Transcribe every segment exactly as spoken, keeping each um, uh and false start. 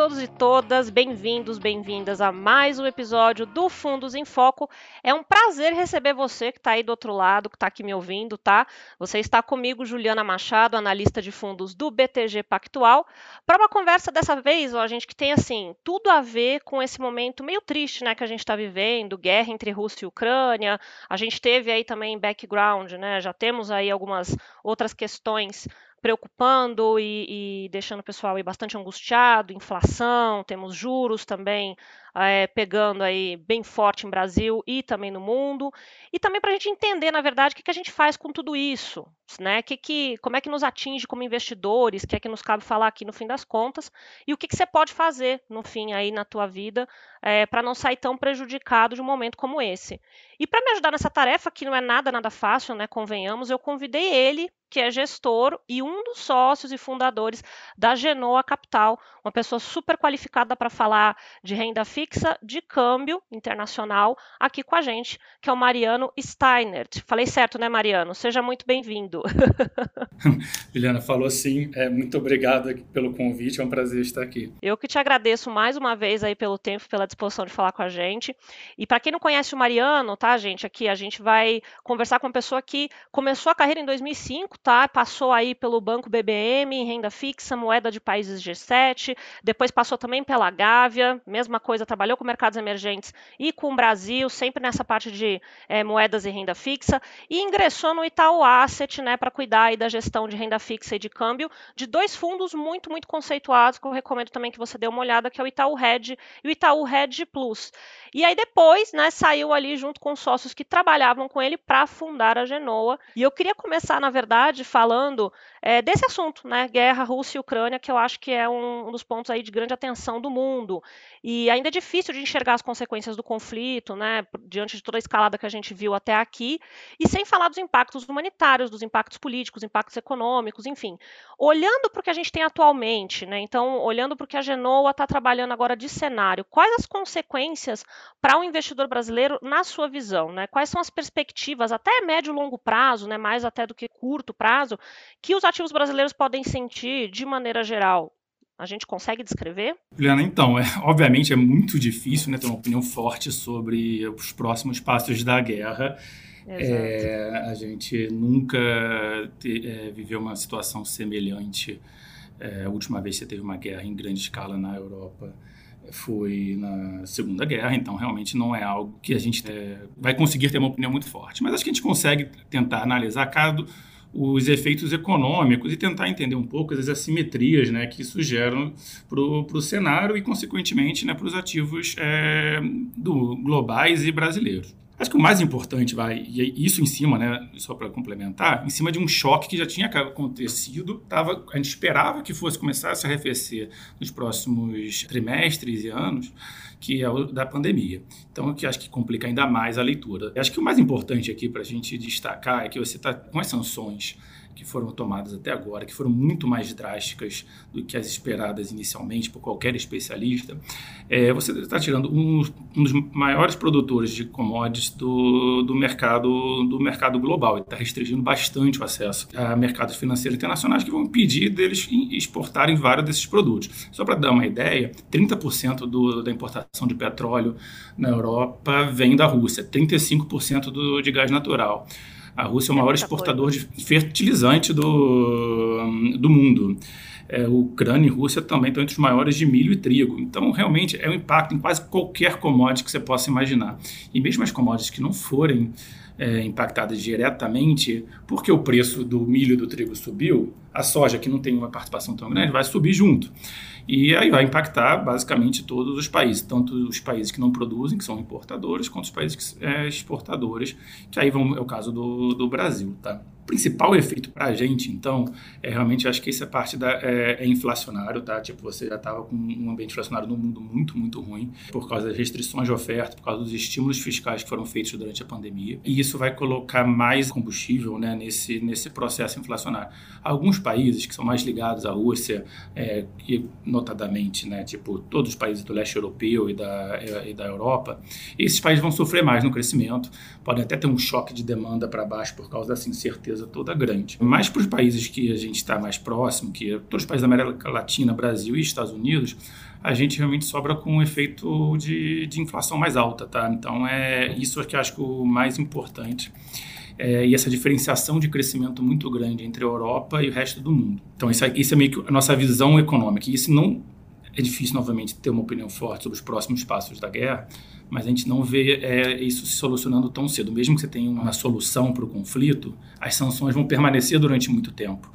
todos e todas, bem-vindos, bem-vindas a mais um episódio do Fundos em Foco. É um prazer receber você que está aí do outro lado, que está aqui me ouvindo, tá? Você está comigo, Juliana Machado, analista de fundos do B T G Pactual, para uma conversa dessa vez, ó, gente, que tem, assim, tudo a ver com esse momento meio triste, né, que a gente está vivendo, guerra entre Rússia e Ucrânia. A gente teve aí também background, né, já temos aí algumas outras questões preocupando e, e deixando o pessoal aí bastante angustiado, inflação, temos juros também é, pegando aí bem forte em Brasil e também no mundo, e também para a gente entender, na verdade, o que, que a gente faz com tudo isso, né? Que que, como é que nos atinge como investidores, que é que nos cabe falar aqui no fim das contas, e o que, que você pode fazer, no fim, aí na tua vida, é, para não sair tão prejudicado de um momento como esse. E para me ajudar nessa tarefa, que não é nada, nada fácil, né? Convenhamos, eu convidei ele, que é gestor e um dos sócios e fundadores da Genoa Capital, uma pessoa super qualificada para falar de renda fixa, de câmbio internacional, aqui com a gente, que é o Mariano Steinert. Falei certo, né, Mariano? Seja muito bem-vindo. Juliana, falou sim. É, muito obrigado pelo convite, é um prazer estar aqui. Eu que te agradeço mais uma vez aí pelo tempo, pela disposição de falar com a gente. E para quem não conhece o Mariano, tá, gente, aqui a gente vai conversar com uma pessoa que começou a carreira em dois mil e cinco, tá? Passou aí pelo Banco B B M, em renda fixa, moeda de países G sete, depois passou também pela Gávea, mesma coisa, trabalhou com mercados emergentes e com o Brasil, sempre nessa parte de é, moedas e renda fixa, e ingressou no Itaú Asset, né, para cuidar aí da gestão de renda fixa e de câmbio de dois fundos muito, muito conceituados, que eu recomendo também que você dê uma olhada, que é o Itaú Hedge e o Itaú Hedge Plus. E aí depois, né, saiu ali junto com sócios que trabalhavam com ele para fundar a Genoa. E eu queria começar, na verdade, falando é, desse assunto, né, guerra Rússia e Ucrânia, que eu acho que é um, um dos pontos aí de grande atenção do mundo. E ainda é difícil de enxergar as consequências do conflito, né, diante de toda a escalada que a gente viu até aqui, e sem falar dos impactos humanitários, dos impactos políticos, impactos econômicos, enfim. Olhando para o que a gente tem atualmente, né, então, olhando para o que a Genoa está trabalhando agora de cenário, quais as consequências para o investidor brasileiro na sua visão, né? Quais são as perspectivas, até médio e longo prazo, né, mais até do que curto prazo, que os ativos brasileiros podem sentir de maneira geral? A gente consegue descrever? Juliana, então, é, obviamente é muito difícil, né, ter uma opinião forte sobre os próximos passos da guerra. É, a gente nunca te, é, viveu uma situação semelhante. É, a última vez que teve uma guerra em grande escala na Europa foi na Segunda Guerra, então realmente não é algo que a gente é, vai conseguir ter uma opinião muito forte. Mas acho que a gente consegue tentar analisar cada os efeitos econômicos e tentar entender um pouco as assimetrias, né, que isso gera para o cenário e, consequentemente, né, para os ativos é, do, globais e brasileiros. Acho que o mais importante, vai, e isso em cima, né, só para complementar, em cima de um choque que já tinha acontecido, tava, a gente esperava que fosse começar a se arrefecer nos próximos trimestres e anos, que é o da pandemia. Então, o que acho que complica ainda mais a leitura. Eu acho que o mais importante aqui para a gente destacar é que você está com as sanções que foram tomadas até agora, que foram muito mais drásticas do que as esperadas inicialmente por qualquer especialista, é, você está tirando um, um dos maiores produtores de commodities do, do, mercado, do mercado global. Ele está restringindo bastante o acesso a mercados financeiros internacionais que vão impedir deles exportarem vários desses produtos. Só para dar uma ideia, trinta por cento do, da importação de petróleo na Europa vem da Rússia, trinta e cinco por cento do, de gás natural. A Rússia é o maior exportador de fertilizante do, do mundo. É, Ucrânia e Rússia também estão entre os maiores de milho e trigo. Então, realmente, é um impacto em quase qualquer commodity que você possa imaginar. E mesmo as commodities que não forem é, impactadas diretamente, porque o preço do milho e do trigo subiu, a soja, que não tem uma participação tão grande, vai subir junto. E aí vai impactar basicamente todos os países, tanto os países que não produzem, que são importadores, quanto os países que, é, exportadores, que aí vão, é o caso do, do Brasil, tá? O principal efeito para a gente, então, é realmente, acho que essa parte da, é, é inflacionário, tá? Tipo, você já estava com um ambiente inflacionário no mundo muito, muito ruim, por causa das restrições de oferta, por causa dos estímulos fiscais que foram feitos durante a pandemia. E isso vai colocar mais combustível, né, nesse, nesse processo inflacionário. Alguns países que são mais ligados à Rússia, é, que notadamente, né, tipo, todos os países do leste europeu e da, e da Europa, esses países vão sofrer mais no crescimento, podem até ter um choque de demanda para baixo por causa dessa incerteza toda grande. Mas para os países que a gente está mais próximo, que é todos os países da América Latina, Brasil e Estados Unidos, a gente realmente sobra com um efeito de, de inflação mais alta, tá? Então, é isso que eu acho que é o mais importante. É, e essa diferenciação de crescimento muito grande entre a Europa e o resto do mundo. Então, isso é, isso é meio que a nossa visão econômica. E isso não é difícil, novamente, ter uma opinião forte sobre os próximos passos da guerra, mas a gente não vê é, isso se solucionando tão cedo. Mesmo que você tenha uma solução para o conflito, as sanções vão permanecer durante muito tempo.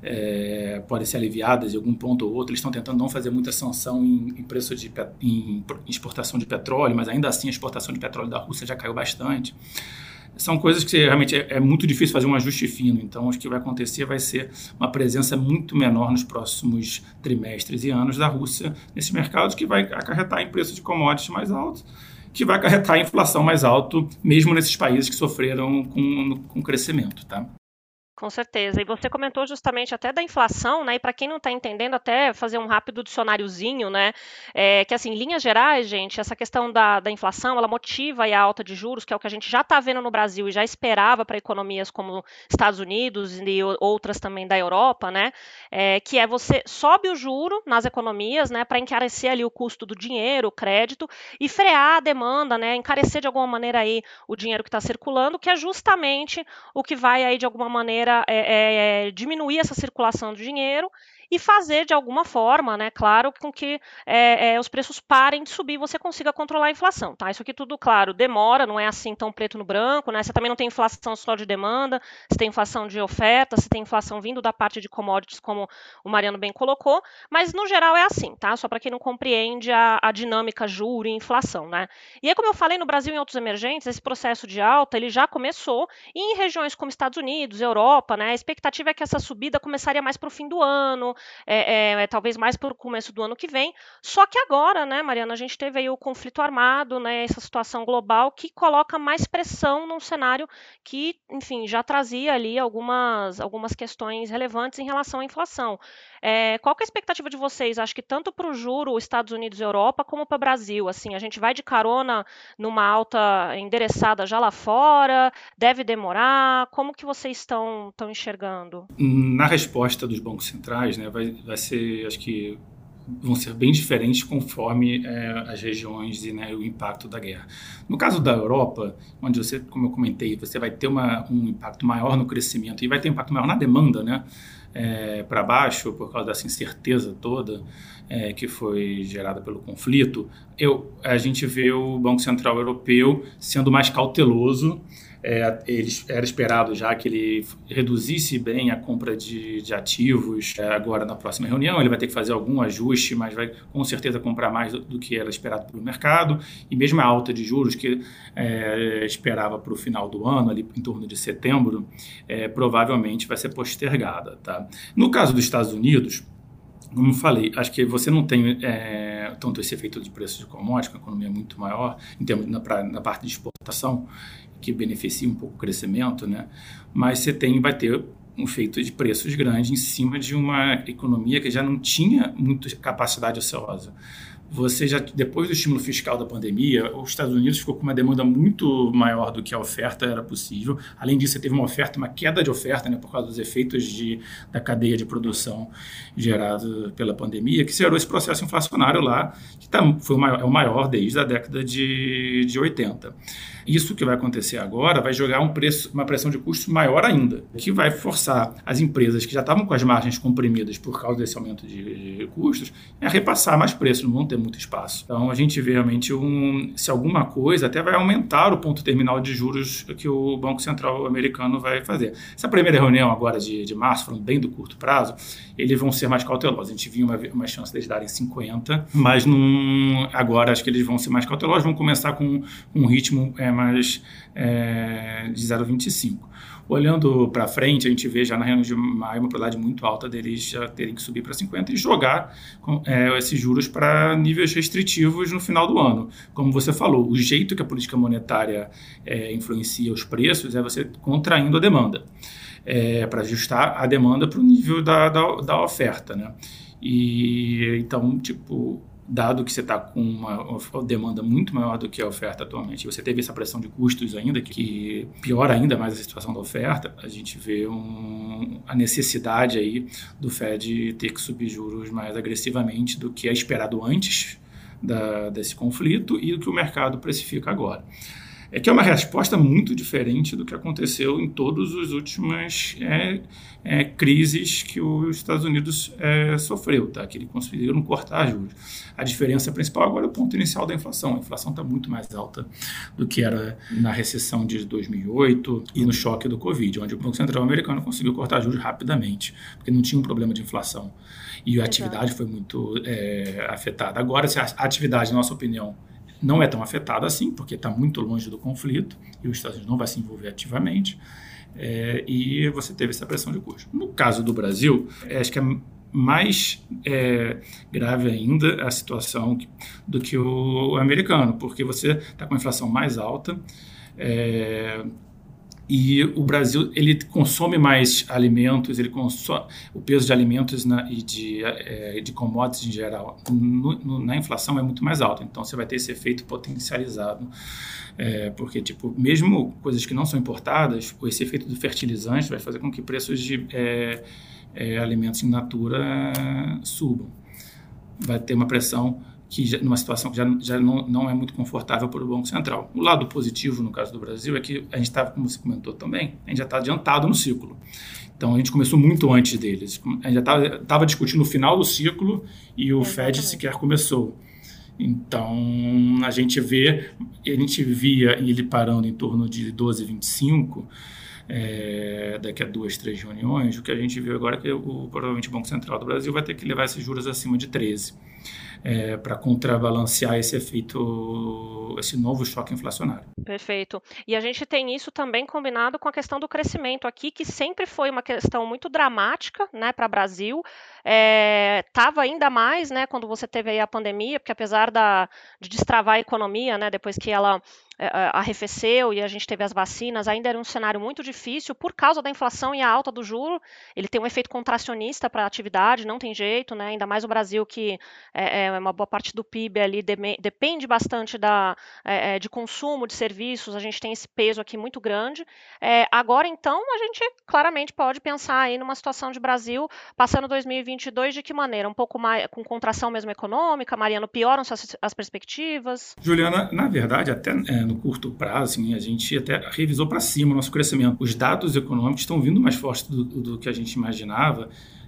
É, podem ser aliviadas em algum ponto ou outro. Eles estão tentando não fazer muita sanção em, em preço de em exportação de petróleo, mas ainda assim a exportação de petróleo da Rússia já caiu bastante. São coisas que realmente é, é muito difícil fazer um ajuste fino. Então, o que vai acontecer vai ser uma presença muito menor nos próximos trimestres e anos da Rússia nesses mercados, que vai acarretar em preços de commodities mais altos, que vai acarretar em inflação mais alto, mesmo nesses países que sofreram com, com crescimento, tá? Com certeza. E você comentou justamente até da inflação, né? E para quem não está entendendo, até fazer um rápido dicionáriozinho, né? É, que assim, em linhas gerais, gente, essa questão da, da inflação, ela motiva aí a alta de juros, que é o que a gente já está vendo no Brasil e já esperava para economias como Estados Unidos e outras também da Europa, né? É, que é você sobe o juro nas economias, né? Para encarecer ali o custo do dinheiro, o crédito, e frear a demanda, né? Encarecer de alguma maneira aí o dinheiro que está circulando, que é justamente o que vai aí de alguma maneira É, é, diminuir essa circulação do dinheiro e fazer de alguma forma, né, claro, com que é, é, os preços parem de subir e você consiga controlar a inflação, tá? Isso aqui tudo, claro, demora, não é assim tão preto no branco, né? Você também não tem inflação só de demanda, você tem inflação de oferta, você tem inflação vindo da parte de commodities, como o Mariano bem colocou, mas no geral é assim, tá? Só para quem não compreende a, a dinâmica juro e inflação, né? E aí, como eu falei, no Brasil e em outros emergentes, esse processo de alta, ele já começou, e em regiões como Estados Unidos, Europa, né, a expectativa é que essa subida começaria mais para o fim do ano, é, é, talvez mais para o começo do ano que vem. Só que agora, né, Mariana, a gente teve aí o conflito armado, né, essa situação global que coloca mais pressão num cenário que, enfim, já trazia ali algumas, algumas questões relevantes em relação à inflação. É, qual que é a expectativa de vocês? Acho que tanto para o juro, Estados Unidos e Europa, como para o Brasil. Assim, a gente vai de carona numa alta endereçada já lá fora? Deve demorar? Como que vocês estão, estão enxergando? Na resposta dos bancos centrais, né, vai, vai ser, acho que vão ser bem diferentes conforme é, as regiões e, né, o impacto da guerra. No caso da Europa, onde você, como eu comentei, você vai ter uma, um impacto maior no crescimento e vai ter um impacto maior na demanda, né, é, para baixo, por causa dessa incerteza toda é, que foi gerada pelo conflito, eu, a gente vê o Banco Central Europeu sendo mais cauteloso. É, ele, era esperado já que ele reduzisse bem a compra de, de ativos é, agora na próxima reunião. Ele vai ter que fazer algum ajuste, mas vai com certeza comprar mais do, do que era esperado pelo mercado. E mesmo a alta de juros que é, esperava para o final do ano, ali em torno de setembro, é, provavelmente vai ser postergada. Tá? No caso dos Estados Unidos, como eu falei, acho que você não tem é, tanto esse efeito de preço de commodities, com a economia muito maior, em termos, na, pra, na parte de exportação, que beneficia um pouco o crescimento, né? Mas você tem, vai ter um efeito de preços grande em cima de uma economia que já não tinha muita capacidade ociosa. Você já, depois do estímulo fiscal da pandemia, os Estados Unidos ficou com uma demanda muito maior do que a oferta era possível. Além disso, você teve uma oferta, uma queda de oferta, né, por causa dos efeitos de, da cadeia de produção gerada pela pandemia, que gerou esse processo inflacionário lá, que tá, foi o maior, é o maior desde a década de, de oitenta. Isso que vai acontecer agora vai jogar um preço, uma pressão de custo maior ainda, que vai forçar as empresas que já estavam com as margens comprimidas por causa desse aumento de, de custos a repassar mais preços, não vão ter muito espaço. Então a gente vê realmente um, se alguma coisa até vai aumentar o ponto terminal de juros que o Banco Central americano vai fazer. Essa primeira reunião agora de, de março, falando bem do curto prazo, eles vão ser mais cautelosos. A gente viu uma, uma chance deles darem cinquenta, mas num, agora acho que eles vão ser mais cautelosos, vão começar com um ritmo é, mais é, de zero vírgula vinte e cinco. Olhando para frente, a gente vê já na reunião de maio uma probabilidade muito alta deles já terem que subir para cinquenta e jogar é, esses juros para níveis restritivos no final do ano. Como você falou, o jeito que a política monetária é, influencia os preços é você contraindo a demanda, é, para ajustar a demanda para o nível da, da, da oferta, né? E então, tipo, dado que você está com uma, uma demanda muito maior do que a oferta atualmente, e você teve essa pressão de custos ainda, que piora ainda mais a situação da oferta, a gente vê um, a necessidade aí do Fed ter que subir juros mais agressivamente do que é esperado antes da, desse conflito e do que o mercado precifica agora. É que é uma resposta muito diferente do que aconteceu em todas as últimas é, é, crises que os Estados Unidos é, sofreu, tá? Que eles conseguiram cortar juros. A diferença principal agora é o ponto inicial da inflação. A inflação está muito mais alta do que era na recessão de dois mil e oito e no choque do Covid, onde o Banco Central americano conseguiu cortar juros rapidamente, porque não tinha um problema de inflação. E a atividade foi muito é, afetada. Agora, se a atividade, na nossa opinião, não é tão afetada assim, porque está muito longe do conflito e os Estados Unidos não vai se envolver ativamente, é, e você teve essa pressão de custo. No caso do Brasil, é, acho que é mais é, grave ainda a situação do que o americano, porque você está com a inflação mais alta, é, e o Brasil ele consome mais alimentos, ele consome, o peso de alimentos na, e de, é, de commodities em geral no, no, na inflação é muito mais alto. Então você vai ter esse efeito potencializado, é, porque tipo, mesmo coisas que não são importadas, esse efeito do fertilizante vai fazer com que preços de é, é, alimentos in natura subam. Vai ter uma pressão que já, numa situação que já, já não, não é muito confortável para o Banco Central. O lado positivo, no caso do Brasil, é que a gente está, como você comentou também, a gente já está adiantado no ciclo. Então, a gente começou muito antes deles. A gente já estava discutindo o final do ciclo e o Exatamente. Fed sequer começou. Então, a gente vê, a gente via ele parando em torno de doze vírgula vinte e cinco, é, daqui a duas, três reuniões. O que a gente viu agora é que o, provavelmente o Banco Central do Brasil vai ter que levar esses juros acima de treze. É, para contrabalancear esse efeito, esse novo choque inflacionário. Perfeito. E a gente tem isso também combinado com a questão do crescimento aqui, que sempre foi uma questão muito dramática, né, para o Brasil. Estava é, ainda mais, né, quando você teve aí a pandemia, porque apesar da, de destravar a economia, né, depois que ela arrefeceu e a gente teve as vacinas, ainda era um cenário muito difícil por causa da inflação e a alta do juro. Ele tem um efeito contracionista para a atividade, não tem jeito, né? Ainda mais o Brasil, que é, é uma boa parte do P I B ali de, depende bastante da, é, de consumo de serviços, a gente tem esse peso aqui muito grande. É, agora, então, a gente claramente pode pensar aí numa situação de Brasil passando dois mil e vinte e dois de que maneira? Um pouco mais com contração mesmo econômica? Mariano, pioram-se as, as perspectivas? Juliana, na verdade, até é, no curto prazo, assim, a gente até revisou para cima o nosso crescimento. Os dados econômicos estão vindo mais fortes do, do que a gente imaginava,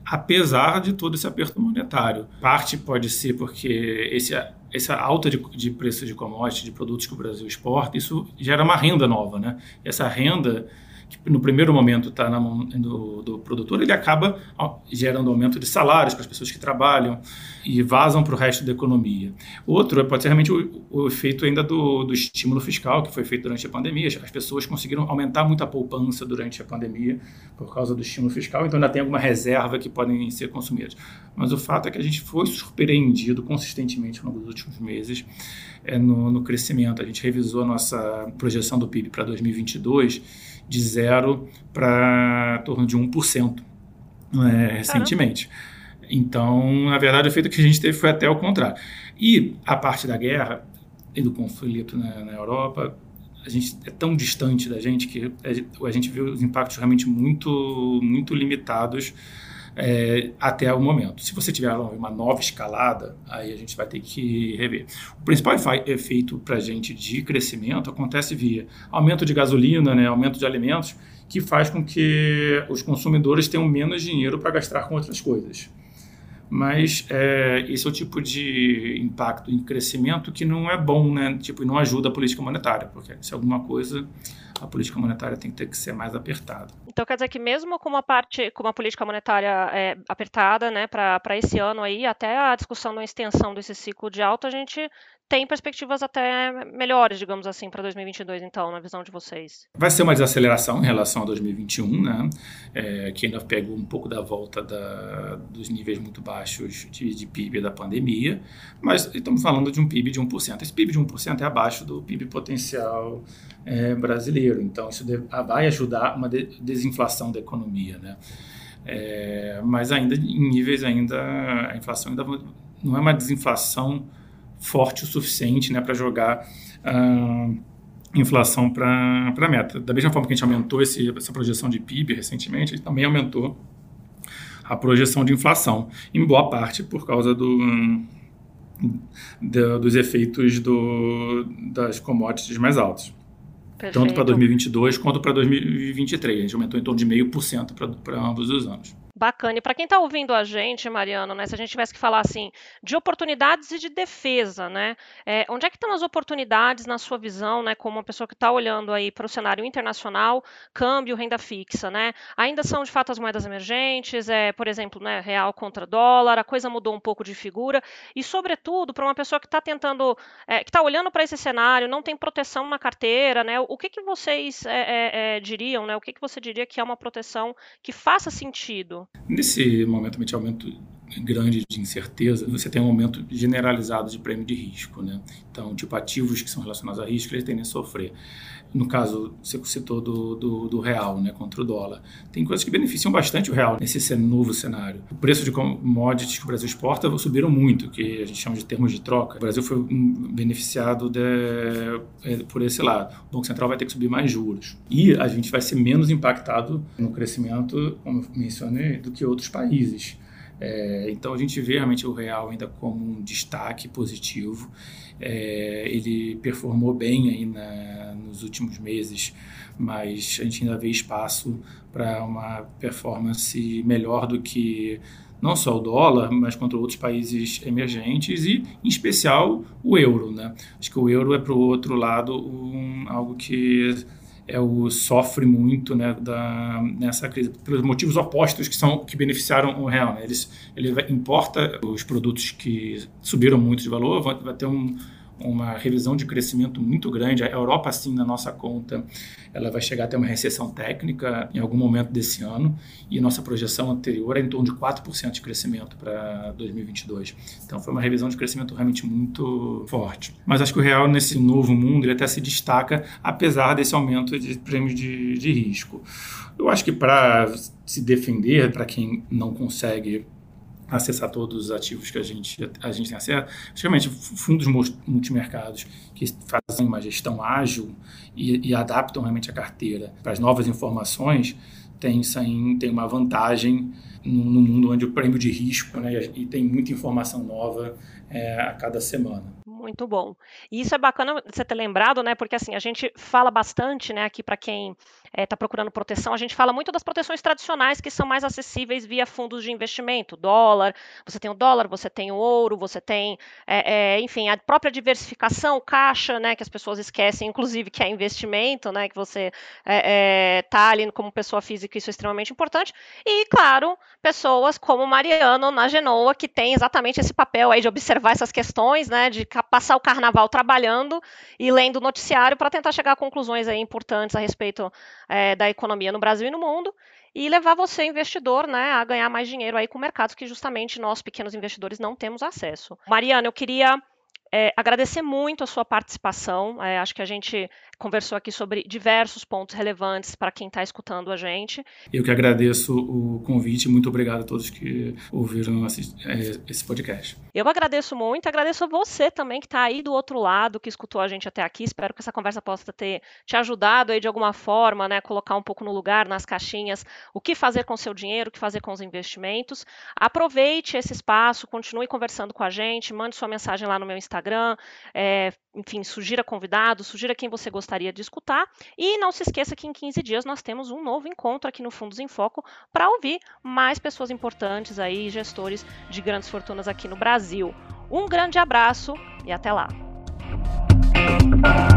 apesar de todo esse aperto monetário. Parte pode ser porque esse, essa alta de, de preços de commodities, de produtos que o Brasil exporta, isso gera uma renda nova, né? E essa renda, que no primeiro momento está na mão do, do produtor, ele acaba gerando aumento de salários para as pessoas que trabalham e vazam para o resto da economia. Outro pode ser realmente o, o efeito ainda do, do estímulo fiscal que foi feito durante a pandemia. As pessoas conseguiram aumentar muito a poupança durante a pandemia por causa do estímulo fiscal, então ainda tem alguma reserva que podem ser consumidas. Mas o fato é que a gente foi surpreendido consistentemente ao longo dos últimos meses é, no, no crescimento. A gente revisou a nossa projeção do P I B para dois mil e vinte e dois de zero para torno de um por cento é, recentemente. Então, na verdade, o efeito que a gente teve foi até o contrário. E a parte da guerra e do conflito na, na Europa, a gente é tão distante da gente que a gente viu os impactos realmente muito, muito limitados É, até o momento. Se você tiver uma nova escalada, aí a gente vai ter que rever. O principal efeito para a gente de crescimento acontece via aumento de gasolina, né, aumento de alimentos, que faz com que os consumidores tenham menos dinheiro para gastar com outras coisas. Mas é, esse é o tipo de impacto em crescimento que não é bom, né? Tipo, não ajuda a política monetária, porque se alguma coisa, a política monetária tem que ter que ser mais apertada. Então quer dizer que mesmo com uma parte, com uma política monetária é, apertada, né, para esse ano aí, até a discussão da extensão desse ciclo de alta, a gente tem perspectivas até melhores, digamos assim, para dois mil e vinte e dois, então, na visão de vocês? Vai ser uma desaceleração em relação a dois mil e vinte e um, né? É, que ainda pegou um pouco da volta da, dos níveis muito baixos de, de P I B da pandemia, mas estamos falando de um P I B de um por cento. Esse P I B de um por cento é abaixo do P I B potencial é, brasileiro, então isso deve, vai ajudar uma de, desinflação da economia, né? É, mas ainda em níveis ainda, a inflação ainda não é uma desinflação forte o suficiente, né, para jogar a inflação para a meta. Da mesma forma que a gente aumentou esse, essa projeção de P I B recentemente, a gente também aumentou a projeção de inflação, em boa parte por causa do, do, dos efeitos do, das commodities mais altos. Perfeito. Tanto para dois mil e vinte e dois quanto para dois mil e vinte e três. A gente aumentou em torno de zero vírgula cinco por cento para ambos os anos. Bacana. E para quem está ouvindo a gente, Mariano, né, se a gente tivesse que falar assim de oportunidades e de defesa, né, é, onde é que estão as oportunidades na sua visão, né, como uma pessoa que está olhando aí para o cenário internacional, câmbio, renda fixa, né? Ainda são de fato as moedas emergentes, é, por exemplo, né, real contra dólar, a coisa mudou um pouco de figura e, sobretudo, para uma pessoa que está tentando, é, que está olhando para esse cenário, não tem proteção na carteira, né? O que que vocês é, é, é, diriam, né? O que que você diria que é uma proteção que faça sentido? Nesse momento de aumento grande de incerteza, você tem um aumento generalizado de prêmio de risco, né? Então, tipo, ativos que são relacionados a risco, eles tendem a sofrer. No caso, você citou do, do, do real, né, contra o dólar. Tem coisas que beneficiam bastante o real nesse novo cenário. O preço de commodities que o Brasil exporta subiram muito, que a gente chama de termos de troca. O Brasil foi beneficiado de, por esse lado. O Banco Central vai ter que subir mais juros. E a gente vai ser menos impactado no crescimento, como eu mencionei, do que outros países. É, então a gente vê realmente o real ainda como um destaque positivo. É, ele performou bem aí na, nos últimos meses, mas a gente ainda vê espaço para uma performance melhor do que não só o dólar, mas contra outros países emergentes e, em especial, o euro, né? Acho que o euro é, para o outro lado, um, algo que é o, sofre muito, né, da, nessa crise, pelos motivos opostos que, são, que beneficiaram o real, né? Eles, ele importa os produtos que subiram muito de valor, vai, vai ter um, uma revisão de crescimento muito grande. A Europa, sim, na nossa conta, ela vai chegar até uma recessão técnica em algum momento desse ano, e a nossa projeção anterior é em torno de quatro por cento de crescimento para dois mil e vinte e dois. Então, foi uma revisão de crescimento realmente muito forte. Mas acho que o real, nesse novo mundo, ele até se destaca, apesar desse aumento de prêmios de, de risco. Eu acho que para se defender, para quem não consegue acessar todos os ativos que a gente, a gente tem acesso, basicamente fundos multimercados que fazem uma gestão ágil e, e adaptam realmente a carteira para as novas informações, tem, tem uma vantagem no, no mundo onde o prêmio de risco, né, e tem muita informação nova é, a cada semana. Muito bom. E isso é bacana você ter lembrado, né? Porque assim, a gente fala bastante, né, aqui para quem está é, procurando proteção, a gente fala muito das proteções tradicionais que são mais acessíveis via fundos de investimento, dólar, você tem o dólar, você tem o ouro, você tem, é, é, enfim, a própria diversificação, o caixa, né, que as pessoas esquecem, inclusive, que é investimento, né, que você está é, é, ali como pessoa física, isso é extremamente importante. E, claro, pessoas como Mariano na Genoa, que tem exatamente esse papel aí de observar essas questões, né, de passar o carnaval trabalhando e lendo o noticiário para tentar chegar a conclusões aí importantes a respeito é, da economia no Brasil e no mundo e levar você, investidor, né, a ganhar mais dinheiro aí com mercados que justamente nós, pequenos investidores, não temos acesso. Mariana, eu queria é, agradecer muito a sua participação. É, acho que a gente conversou aqui sobre diversos pontos relevantes para quem está escutando a gente. Eu que agradeço o convite. Muito obrigado a todos que ouviram esse podcast. Eu agradeço muito. Agradeço a você também que está aí do outro lado, que escutou a gente até aqui. Espero que essa conversa possa ter te ajudado aí de alguma forma, né, colocar um pouco no lugar, nas caixinhas, o que fazer com o seu dinheiro, o que fazer com os investimentos. Aproveite esse espaço, continue conversando com a gente, mande sua mensagem lá no meu Instagram, é, enfim, sugira convidados, sugira quem você gostaria de escutar. E não se esqueça que em quinze dias nós temos um novo encontro aqui no Fundos em Foco para ouvir mais pessoas importantes aí, gestores de grandes fortunas aqui no Brasil. Um grande abraço e até lá!